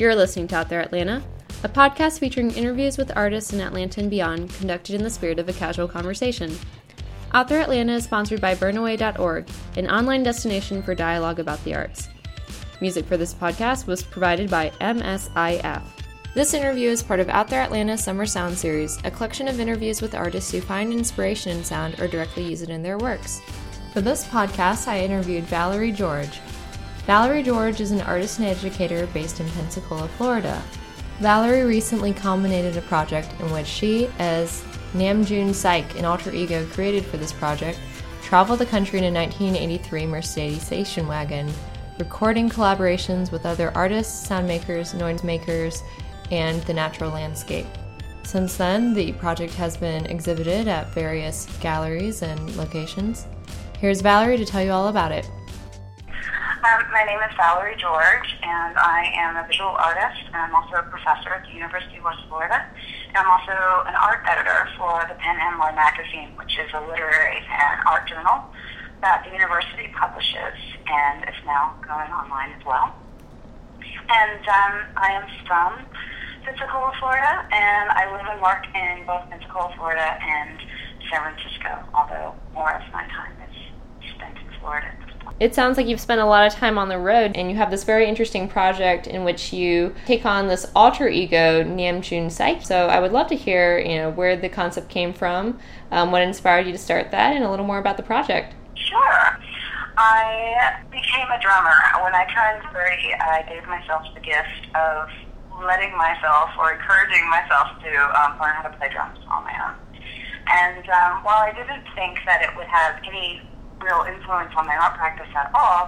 You're listening to Out There Atlanta, a podcast featuring interviews with artists in Atlanta and beyond, conducted in the spirit of a casual conversation. Out There Atlanta is sponsored by burnaway.org, an online destination for dialogue about the arts. Music for this podcast was provided by MSIF. This interview is part of Out There Atlanta Summer Sound Series, a collection of interviews with artists who find inspiration in sound or directly use it in their works. For this podcast, I interviewed Valerie George. Valerie George is an artist and educator based in Pensacola, Florida. Valerie recently culminated a project in which she, as Namjoon Sike, an alter ego created for this project, traveled the country in a 1983 Mercedes station wagon, recording collaborations with other artists, sound makers, noise makers, and the natural landscape. Since then, the project has been exhibited at various galleries and locations. Here's Valerie to tell you all about it. My name is Valerie George, and I am a visual artist, and I'm also a professor at the University of West Florida. And I'm also an art editor for the Pen and More magazine, which is a literary and art journal that the university publishes and is now going online as well. And I am from Pensacola, Florida, and I live and work in both Pensacola, Florida and San Francisco, although more of my time is spent in Florida. It sounds like you've spent a lot of time on the road, and you have this very interesting project in which you take on this alter ego, Namjoon Sike. So I would love to hear, where the concept came from, what inspired you to start that, and a little more about the project. Sure. I became a drummer. When I turned 30, I gave myself the gift of letting myself or encouraging myself to learn how to play drums on my own. And while I didn't think that it would have any real influence on my art practice at all,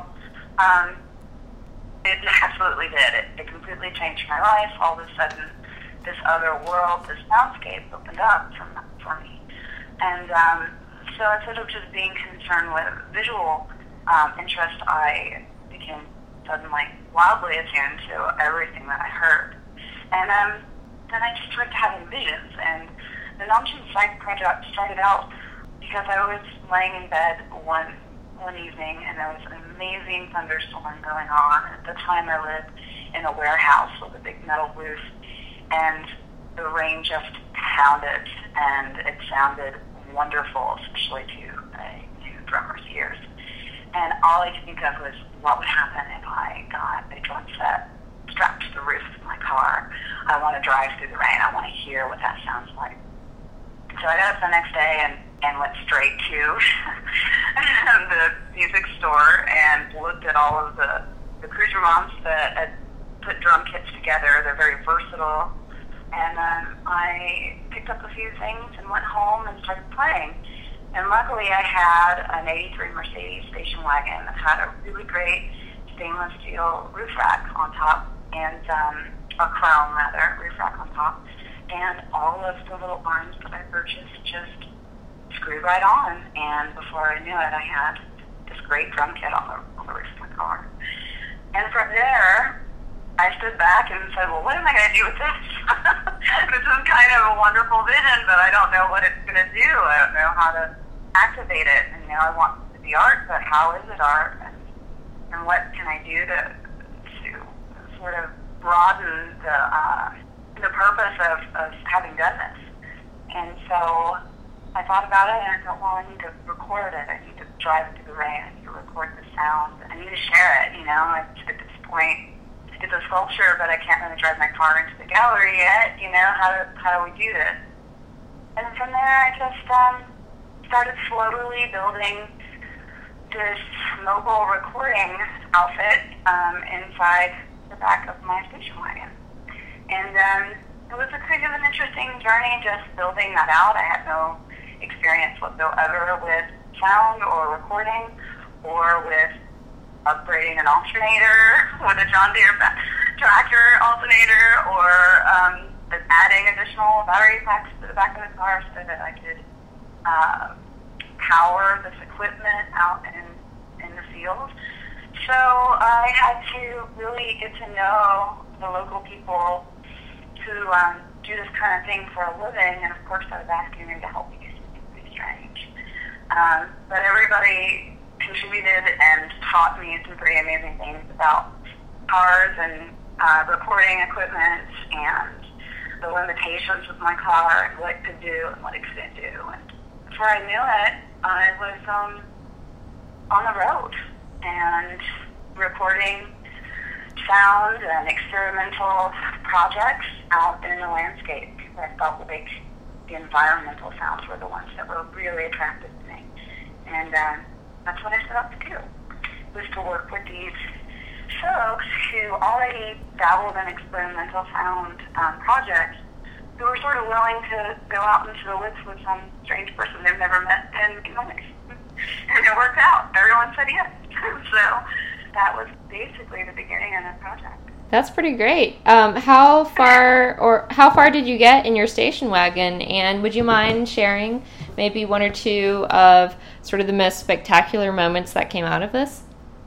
it absolutely did. It completely changed my life. All of a sudden, this other world, this soundscape opened up for me. And so instead of just being concerned with visual interest, I became suddenly wildly attuned to everything that I heard. And then I just started having visions. And the Namjoon Sike project started out because I was laying in bed one evening, and there was an amazing thunderstorm going on. At the time, I lived in a warehouse with a big metal roof, and the rain just pounded, and it sounded wonderful, especially to a new drummer's ears. And all I could think of was what would happen if I got a drum set strapped to the roof of my car. I want to drive through the rain. I want to hear what that sounds like. So I got up the next day and went straight to the music store and looked at all of the cruiser moms that had put drum kits together. They're very versatile. And I picked up a few things and went home and started playing. And luckily I had an 83 Mercedes station wagon that had a really great stainless steel roof rack on top, and a chrome rather, roof rack on top. And all of the little arms that I purchased just screwed right on. And before I knew it, I had this great drum kit on the roof of my car. And from there, I stood back and said, well, what am I going to do with this? This is kind of a wonderful vision, but I don't know what it's going to do. I don't know how to activate it. And I want it to be art, but how is it art? And what can I do to sort of broaden the purpose of having done this? And so I thought about it, and I thought, well, I need to record it. I need to drive it to the rain. I need to record the sound. I need to share it, At this point, it's a sculpture, but I can't really drive my car into the gallery yet, How do we do this? And from there, I just started slowly building this mobile recording outfit inside the back of my station wagon. And it was a kind of an interesting journey just building that out. I had no experience whatsoever with sound or recording or with upgrading an alternator with a John Deere tractor alternator or adding additional battery packs to the back of the car so that I could power this equipment out in the field. So I had to really get to know the local people who do this kind of thing for a living, and of course I was asking them to help me do something pretty strange. But everybody contributed and taught me some pretty amazing things about cars and recording equipment and the limitations of my car and what it could do and what it couldn't do. And before I knew it, I was on the road and recording sound and experimental projects out in the landscape. I felt like the environmental sounds were the ones that were really attractive to me. And that's what I set out to do, was to work with these folks who already dabbled in experimental sound projects, who were sort of willing to go out into the woods with some strange person they've never met and be honest. And it worked out. Everyone said yes. So that was basically the beginning of the project. That's pretty great. How far did you get in your station wagon? And would you mind sharing maybe one or two of sort of the most spectacular moments that came out of this?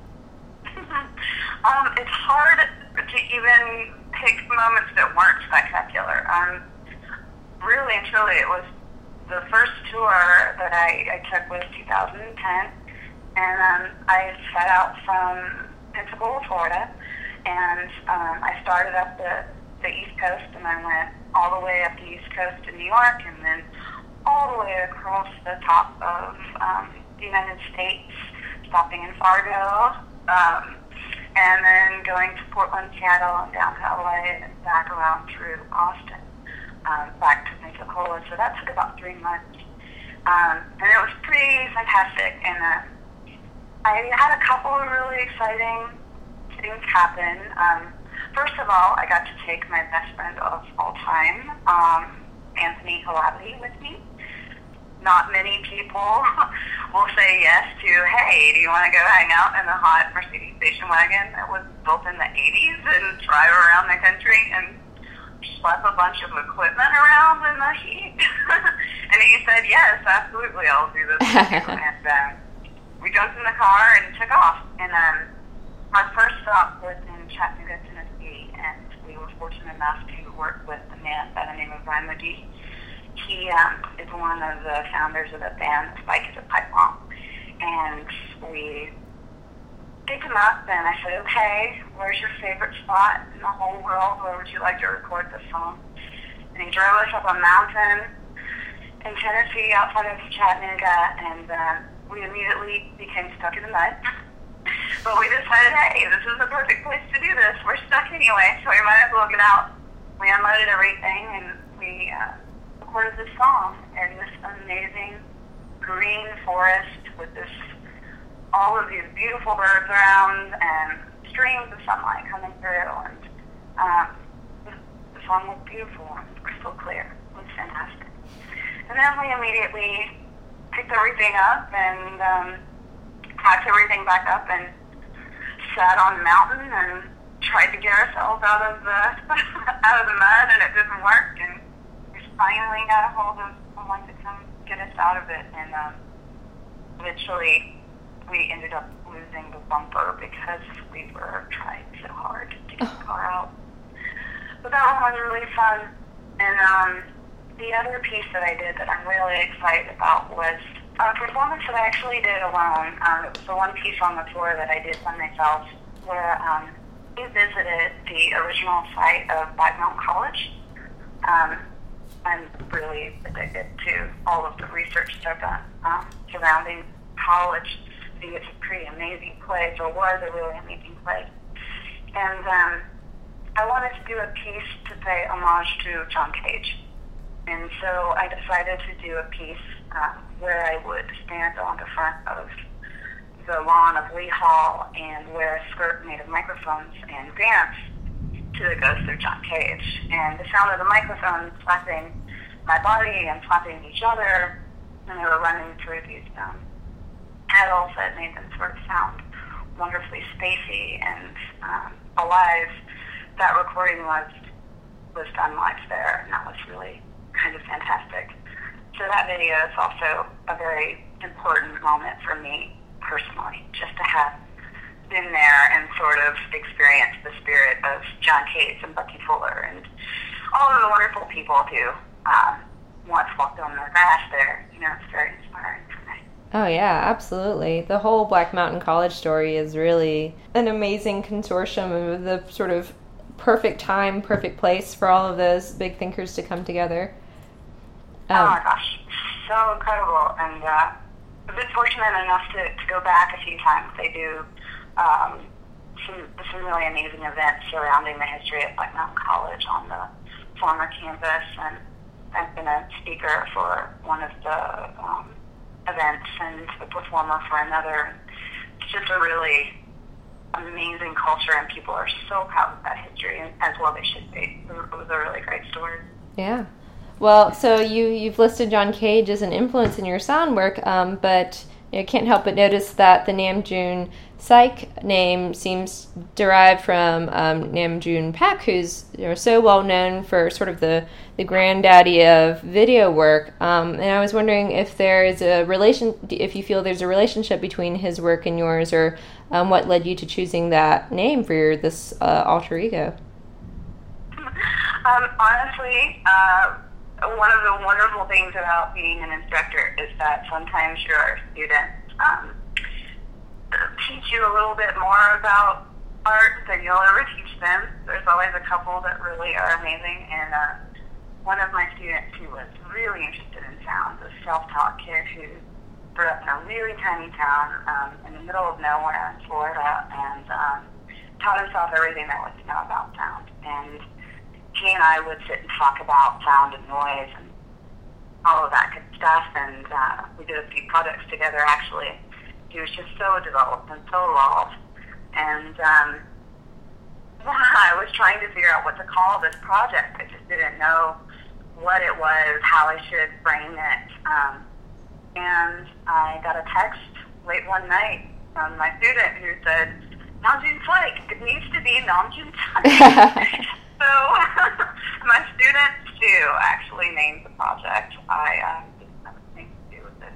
It's hard to even pick moments that weren't spectacular. Really and truly, it was the first tour that I took was 2010, and I set out from Pensacola, Florida, and I started up the East Coast, and I went all the way up the East Coast to New York, and then all the way across the top of the United States, stopping in Fargo, and then going to Portland, Seattle, and down to LA, and back around through Austin, back to Pensacola. So that took about 3 months. And it was pretty fantastic. And I had a couple of really exciting things happen. First of all, I got to take my best friend of all time, Anthony Halabdi, with me. Not many people will say yes to, hey, do you want to go hang out in the hot Mercedes station wagon that was built in the 80s and drive around the country and schlep a bunch of equipment around in the heat? And he said, yes, absolutely, I'll do this with you. And we jumped in the car and took off. And our first stop was in Chattanooga, Tennessee, and we were fortunate enough to work with a man by the name of Ryan McGee. He is one of the founders of the band Spike is a Pipe Bomb. And we picked him up, and I said, okay, where's your favorite spot in the whole world? Where would you like to record this song? And he drove us up a mountain in Tennessee outside of Chattanooga, and we immediately became stuck in the mud. But we decided, hey, this is the perfect place to do this. We're stuck anyway, so we might as well get out. We unloaded everything, and we recorded this song in this amazing green forest with all of these beautiful birds around and streams of sunlight coming through. And the song was beautiful and crystal clear. It was fantastic. And then we immediately picked everything up and packed everything back up and sat on the mountain and tried to get ourselves out of the mud, and it didn't work. And we finally got a hold of someone to come get us out of it, and eventually we ended up losing the bumper because we were trying so hard to get the car out. But that one was really fun. And the other piece that I did that I'm really excited about was a performance that I actually did alone. It was the one piece on the tour that I did by myself, where we visited the original site of Black Mountain College. I'm really addicted to all of the research that I've done surrounding college. I think it's a pretty amazing place, or was a really amazing place. And I wanted to do a piece to pay homage to John Cage. And so I decided to do a piece where I would stand on the front of the lawn of Lee Hall and wear a skirt made of microphones and dance to the ghost of John Cage. And the sound of the microphone slapping my body and slapping each other, and they were running through these pedals that made them sort of sound wonderfully spacey and alive. That recording was done live there, and that was really kind of fantastic. So that video is also a very important moment for me personally, just to have been there and sort of experienced the spirit of John Cage and Bucky Fuller and all of the wonderful people who once walked on their grass there. You know, it's very inspiring for me. Oh, yeah, absolutely. The whole Black Mountain College story is really an amazing consortium of the sort of perfect time, perfect place for all of those big thinkers to come together. Oh my gosh, so incredible. And I've been fortunate enough to go back a few times. They do some really amazing events surrounding the history of Black Mountain College on the former campus, and I've been a speaker for one of the events and a performer for another. It's just a really amazing culture, and people are so proud of that history, and as well they should be. It was a really great story. Yeah. Well, so you've listed John Cage as an influence in your sound work, but you can't help but notice that the Namjoon Psych name seems derived from Namjoon Paik, who's so well known for sort of the granddaddy of video work. And I was wondering if there is if you feel there's a relationship between his work and yours, or what led you to choosing that name for this alter ego. Honestly, one of the wonderful things about being an instructor is that sometimes your students teach you a little bit more about art than you'll ever teach them. There's always a couple that really are amazing, and one of my students who was really interested in sound, a self-taught kid who grew up in a really tiny town in the middle of nowhere in Florida, and taught himself everything there was to know about sound. And he and I would sit and talk about sound and noise and all of that good stuff, and we did a few projects together, actually. He was just so developed and so evolved. And I was trying to figure out what to call this project. I just didn't know what it was, how I should frame it. And I got a text late one night from my student who said, Namjoon Psych, it needs to be Namjoon Psych. So my student, Stu, actually named the project. I didn't have anything to do with it.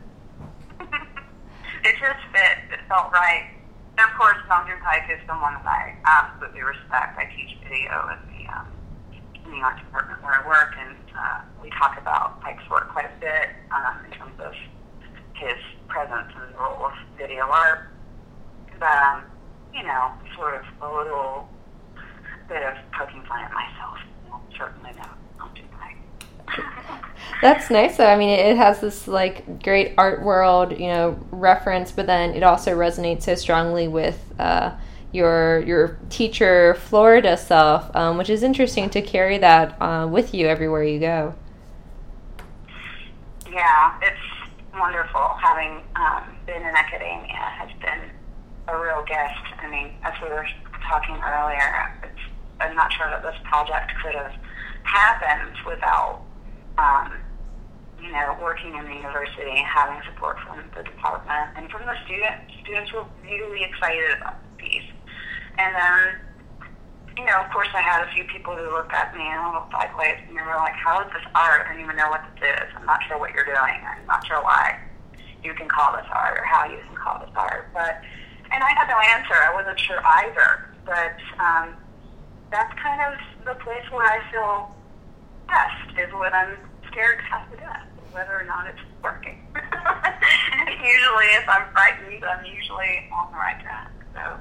It just fit. It felt right. And of course, Namjoon Paik is someone that I absolutely respect. I teach video in the art department where I work, and we talk about Paik's work quite a bit in terms of his presence and the role of video art. But, sort of a little bit of poking fun at myself. Certainly not Namjoon Paik. That's nice, though. I mean, it has this great art world, reference, but then it also resonates so strongly with your teacher Florida self, which is interesting to carry that with you everywhere you go. Yeah, it's wonderful. Having been in academia has been a real gift. I mean, as we were talking earlier, I'm not sure that this project could have happened without working in the university, having support from the department and from the students. Students were really excited about the piece. And then, of course, I had a few people who looked at me and looked sideways, and they were like, how is this art? I don't even know what this is. I'm not sure what you're doing. I'm not sure why you can call this art or how you can call this art. And I had no answer. I wasn't sure either. But that's kind of the place where I feel best, is when I'm scared half to death, whether or not it's working. And usually, if I'm frightened, I'm usually on the right track. So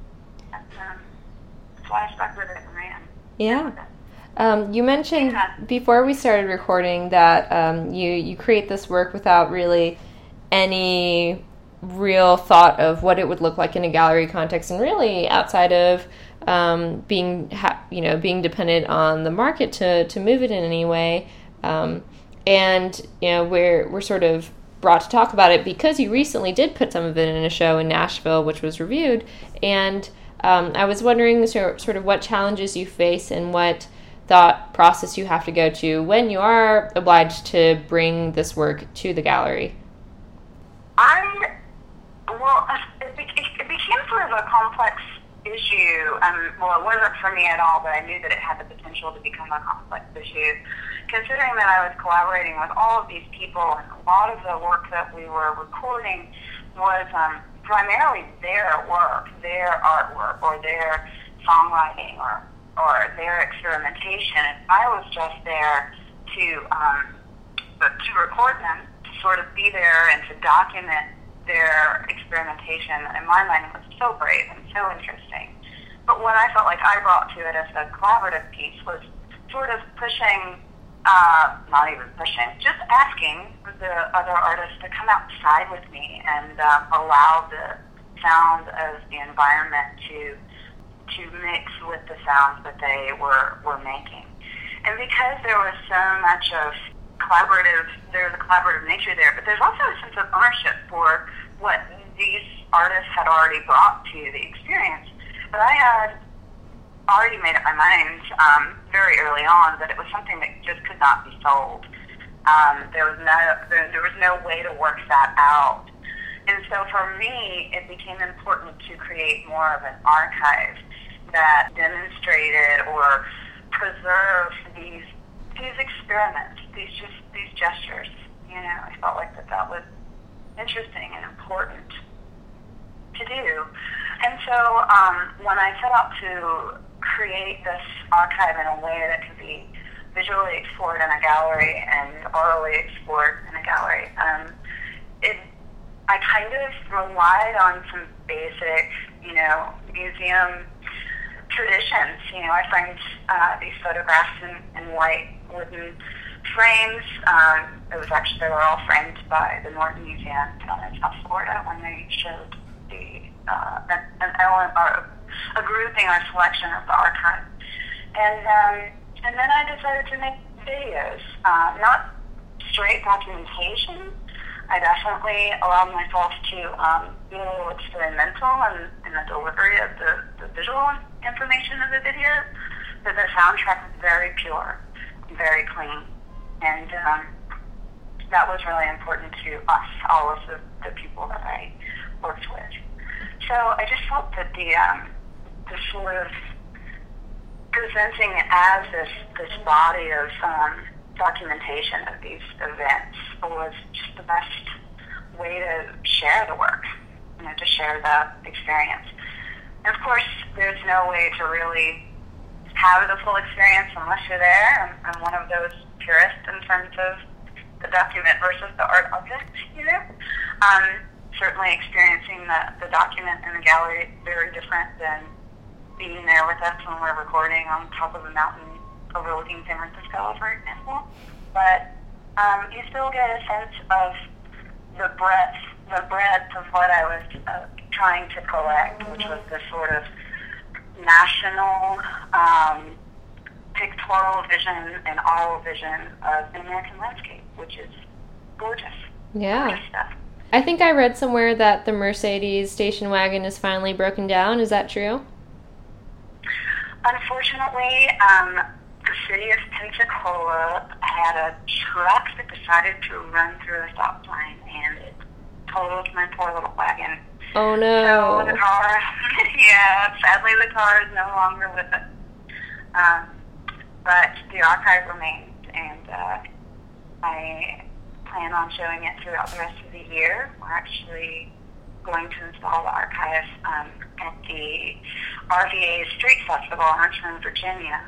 that's why I stuck with it and ran. Yeah. You mentioned before we started recording that you create this work without really any real thought of what it would look like in a gallery context, and really outside of being dependent on the market to move it in any way. And we're sort of brought to talk about it because you recently did put some of it in a show in Nashville, which was reviewed. And I was wondering sort of what challenges you face and what thought process you have to go to when you are obliged to bring this work to the gallery. It became sort of a complex issue. It wasn't for me at all, but I knew that it had the potential to become a complex issue, considering that I was collaborating with all of these people, and a lot of the work that we were recording was primarily their work, their artwork, or their songwriting, or their experimentation. And I was just there to record them, to sort of be there and to document their experimentation. In my mind, it was so great and so interesting. But what I felt like I brought to it as a collaborative piece was sort of pushing, not even pushing, just asking the other artists to come outside with me and allow the sound of the environment to mix with the sounds that they were making. And because there was so much of there's a collaborative nature there, but there's also a sense of ownership for what these artists had already brought to the experience. But I had already made up my mind very early on that it was something that just could not be sold. There was no way to work that out. And so for me, it became important to create more of an archive that demonstrated or preserved these experiments, these gestures. You know, I felt like that was interesting and important to do. And so when I set out to create this archive in a way that could be visually explored in a gallery and orally explored in a gallery, I kind of relied on some basic, museum traditions. I framed these photographs in white wooden frames. They were all framed by the Norton Museum down in South Florida when they showed an element or a grouping or selection of the archive. And then I decided to make videos, not straight documentation. I definitely allowed myself to be a little experimental in the delivery of the visual information of the video, but the soundtrack was very pure, very clean, and that was really important to us, all of the people that I worked with. So I just felt that the sort of presenting as this body of documentation of these events was just the best way to share the work, to share the experience. And of course, there's no way to really have the full experience unless you're there. I'm one of those purists in terms of the document versus the art object, Certainly experiencing the document in the gallery is very different than being there with us when we're recording on top of a mountain overlooking San Francisco, for example. But you still get a sense of the breadth of what I was trying to collect, which was this sort of national pictorial vision and oral vision of the American landscape, which is gorgeous. Yeah. Gorgeous stuff. I think I read somewhere that the Mercedes station wagon is finally broken down. Is that true? Unfortunately, the city of Pensacola had a truck that decided to run through a stop sign, and it totaled my poor little wagon. Oh, no. So the car, sadly the car is no longer with us. But the archive remains, and I plan on showing it throughout the rest of the year. We're actually going to install the archive at the RVA Street Festival in Richmond, Virginia,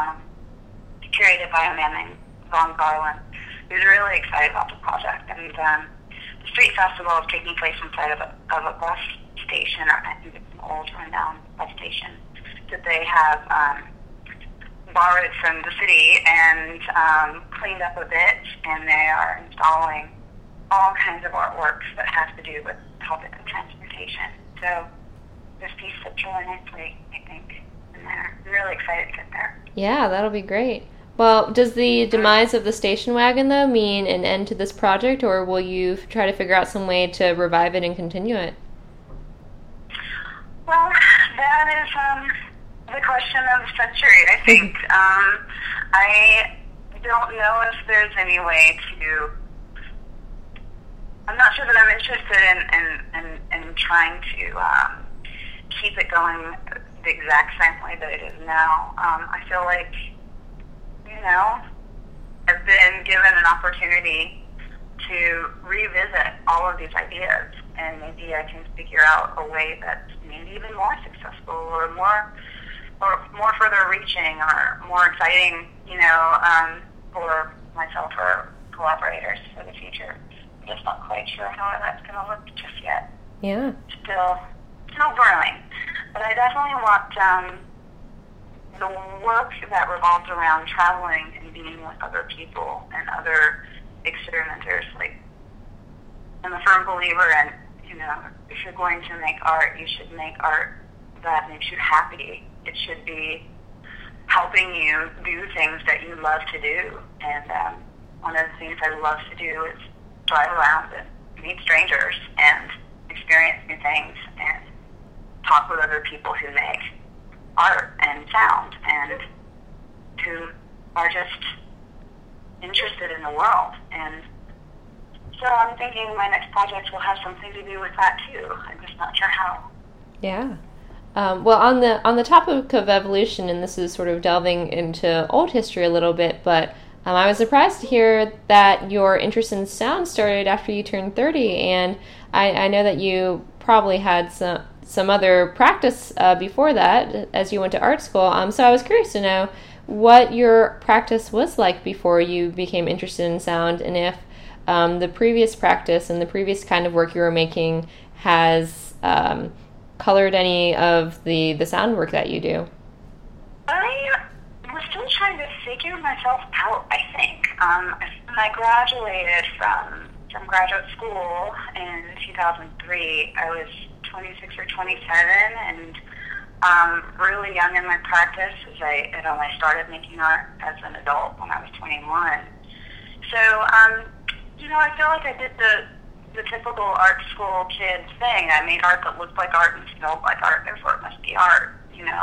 curated by a man named Vaughn Garland, who's really excited about the project. And the Street Festival is taking place inside of a bus station, or I think it's an old rundown bus station that they have borrowed from the city and cleaned up a bit, and they are installing all kinds of artworks that have to do with topic of transportation. So this piece fits really nicely, I think, in there. I'm really excited to get there. Yeah, that'll be great. Well, does the demise of the station wagon, though, mean an end to this project, or will you try to figure out some way to revive it and continue it? Well, that is the question of the century, I think. I don't know if there's any way to... I'm not sure that I'm interested in trying to keep it going the exact same way that it is now. I feel like, I've been given an opportunity to revisit all of these ideas, and maybe I can figure out a way that's maybe even more successful or more further reaching or more exciting, for myself or collaborators for the future. I'm just not quite sure how that's going to look just yet. Yeah. Still brewing. But I definitely want the work that revolves around traveling and being with other people and other experimenters. Like, I'm a firm believer in, if you're going to make art, you should make art that makes you happy. It should be helping you do things that you love to do. And one of the things I love to do is drive around and meet strangers and experience new things and talk with other people who make art and sound and who are just interested in the world. And so I'm thinking my next project will have something to do with that too. I'm just not sure how. Yeah. Well, on the topic of evolution, and this is sort of delving into old history a little bit, but I was surprised to hear that your interest in sound started after you turned 30, and I know that you probably had some other practice before that as you went to art school. So I was curious to know what your practice was like before you became interested in sound, and if the previous practice and the previous kind of work you were making has colored any of the sound work that you do. I was still trying to figure myself out, I think. When I graduated from graduate school in 2003, I was 26 or 27 and really young in my practice, as I had only started making art as an adult when I was 21. So, I feel like I did the typical art school kid thing. I made art that looked like art and smelled like art, therefore it must be art,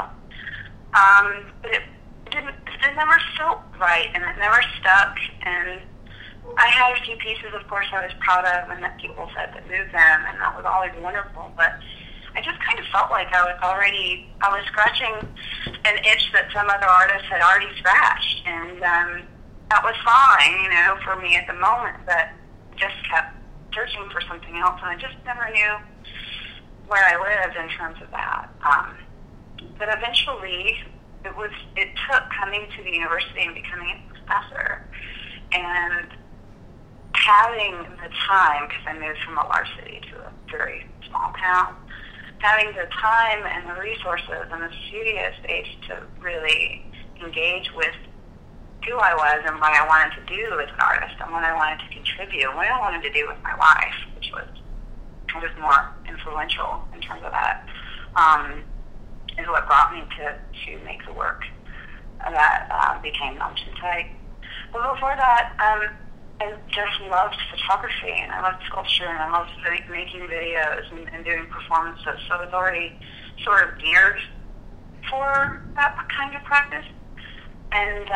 But it never felt right, and it never stuck, and I had a few pieces, of course, I was proud of and that people said that moved them, and that was always wonderful, but I just kind of felt like I was scratching an itch that some other artists had already scratched, and that was fine, for me at the moment, but just kept searching for something else, and I just never knew where I lived in terms of that. But eventually, it took coming to the university and becoming a professor, and having the time, because I moved from a large city to a very small town, having the time and the resources and the studio space to really engage with who I was and what I wanted to do as an artist and what I wanted to contribute, what I wanted to do with my life, which was kind of more influential in terms of that, is what brought me to make the work that became Nalchin Teich. But before that, I just loved photography, and I loved sculpture, and I loved making videos and doing performances. So I was already sort of geared for that kind of practice. And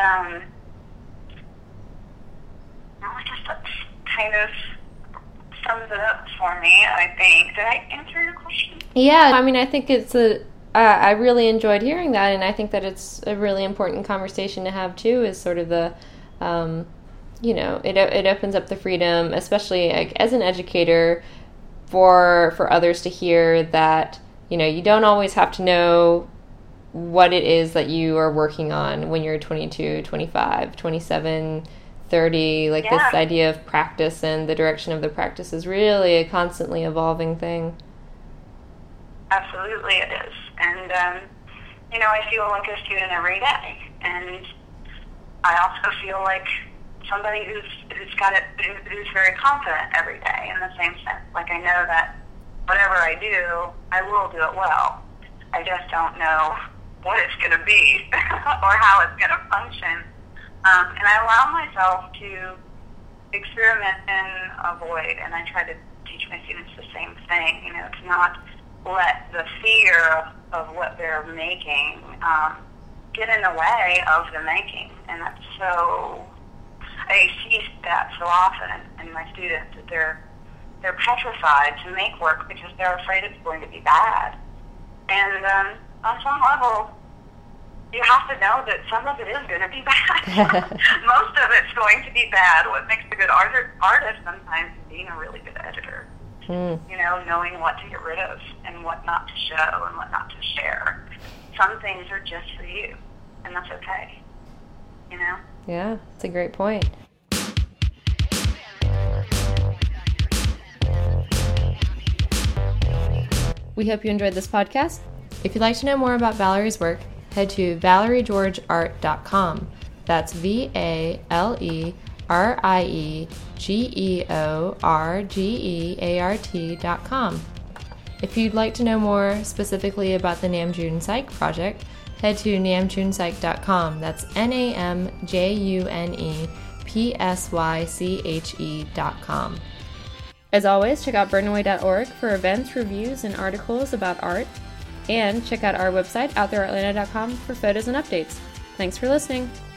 I guess that kind of sums it up for me, I think. Did I answer your question? Yeah, I think it's I really enjoyed hearing that, and I think that it's a really important conversation to have too, is sort of the, it opens up the freedom, especially as an educator, for others to hear that, you don't always have to know what it is that you are working on when you're 22, 25, 27, 30, This idea of practice and the direction of the practice is really a constantly evolving thing. Absolutely it is. And, I feel like a student every day. And I also feel like somebody who's very confident every day in the same sense. Like, I know that whatever I do, I will do it well. I just don't know what it's going to be or how it's going to function. And I allow myself to experiment and avoid, and I try to teach my students the same thing, to not let the fear of what they're making get in the way of the making. And that's so, I see that so often in my students, that they're petrified to make work because they're afraid it's going to be bad. And on some level, you have to know that some of it is going to be bad. Most of it's going to be bad. What makes a good artist sometimes is being a really good editor. Knowing what to get rid of and what not to show and what not to share. Some things are just for you, and that's okay. Yeah, that's a great point. We hope you enjoyed this podcast. If you'd like to know more about Valerie's work, head to valeriegeorgeart.com. That's VALERIEGEORGEART.com. If you'd like to know more specifically about the Namjoon Psych Project, head to namjoonpsych.com. That's NAMJUNEPSYCHE.com. As always, check out burnaway.org for events, reviews, and articles about art. And check out our website, outthereatlanta.com, for photos and updates. Thanks for listening.